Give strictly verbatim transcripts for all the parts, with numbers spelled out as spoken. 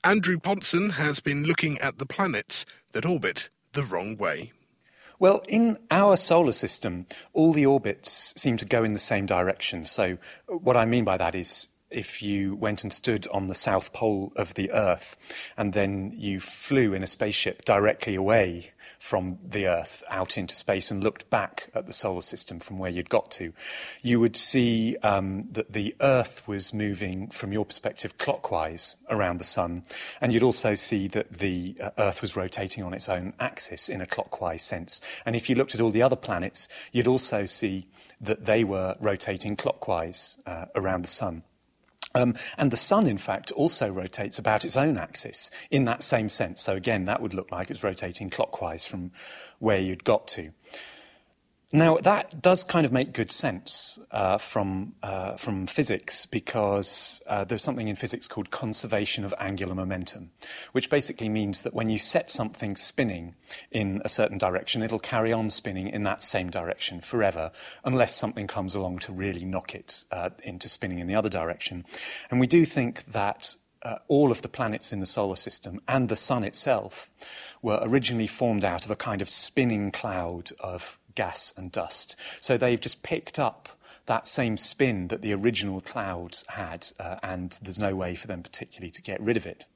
Andrew Pontzen has been looking at the planets that orbit the wrong way. Well, in our solar system, all the orbits seem to go in the same direction. So what I mean by that is if you went and stood on the south pole of the Earth and then you flew in a spaceship directly away from the Earth out into space and looked back at the solar system from where you'd got to, you would see um, that the Earth was moving, from your perspective, clockwise around the Sun. And you'd also see that the uh, Earth was rotating on its own axis in a clockwise sense. And if you looked at all the other planets, you'd also see that they were rotating clockwise uh, around the Sun. Um, and the Sun, in fact, also rotates about its own axis in that same sense. So again, that would look like it's rotating clockwise from where you'd got to. Now, that does kind of make good sense uh, from uh, from physics, because uh, there's something in physics called conservation of angular momentum, which basically means that when you set something spinning in a certain direction, it'll carry on spinning in that same direction forever, unless something comes along to really knock it uh, into spinning in the other direction. And we do think that uh, all of the planets in the solar system and the Sun itself were originally formed out of a kind of spinning cloud of gas and dust. So they've just picked up that same spin that the original clouds had, uh, and there's no way for them particularly to get rid of it.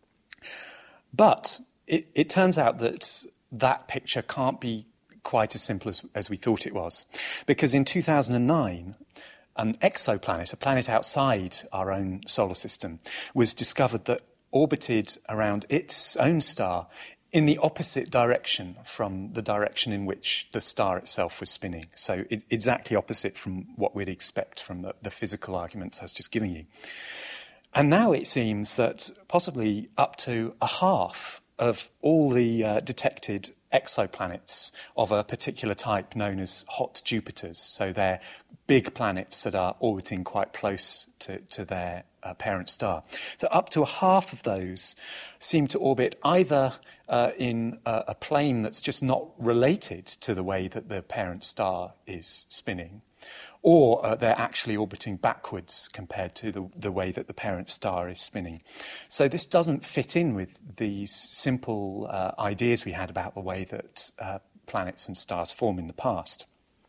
But it, it turns out that that picture can't be quite as simple as, as we thought it was, because in two thousand nine, an exoplanet, a planet outside our own solar system, was discovered that orbited around its own star in the opposite direction from the direction in which the star itself was spinning. So it, exactly opposite from what we'd expect from the, the physical arguments I was just giving you. And now it seems that possibly up to a half of all the uh, detected exoplanets of a particular type known as hot Jupiters, so they're big planets that are orbiting quite close to, to their uh, parent star. So up to a half of those seem to orbit either uh, in a, a plane that's just not related to the way that the parent star is spinning, or uh, they're actually orbiting backwards compared to the, the way that the parent star is spinning. So this doesn't fit in with these simple uh, ideas we had about the way that uh, planets and stars form in the past.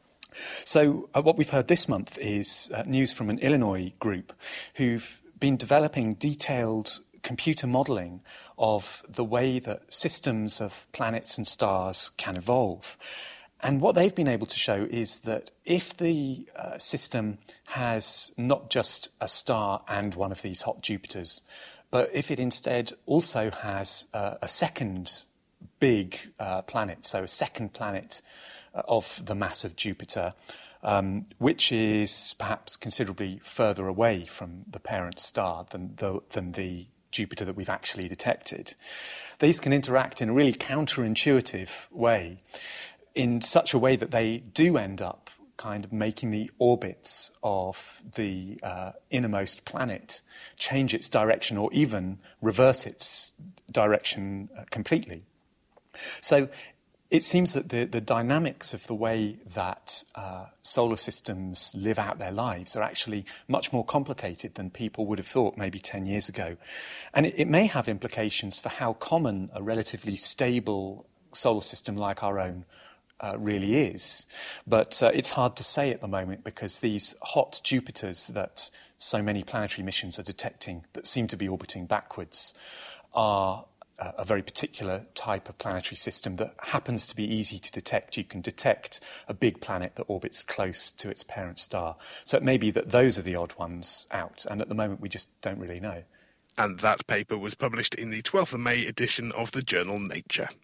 So uh, what we've heard this month is uh, news from an Illinois group who've been developing detailed computer modelling of the way that systems of planets and stars can evolve. And what they've been able to show is that if the uh, system has not just a star and one of these hot Jupiters, but if it instead also has uh, a second big uh, planet, so a second planet uh, of the mass of Jupiter, um, which is perhaps considerably further away from the parent star than the, than the Jupiter that we've actually detected, these can interact in a really counterintuitive way, in such a way that they do end up kind of making the orbits of the uh, innermost planet change its direction or even reverse its direction uh, completely. So it seems that the, the dynamics of the way that uh, solar systems live out their lives are actually much more complicated than people would have thought maybe ten years ago. And it, it may have implications for how common a relatively stable solar system like our own Uh, really is. But uh, it's hard to say at the moment, because these hot Jupiters that so many planetary missions are detecting that seem to be orbiting backwards are uh, a very particular type of planetary system that happens to be easy to detect. You can detect a big planet that orbits close to its parent star. So it may be that those are the odd ones out, and at the moment we just don't really know. And that paper was published in the twelfth of May edition of the journal Nature.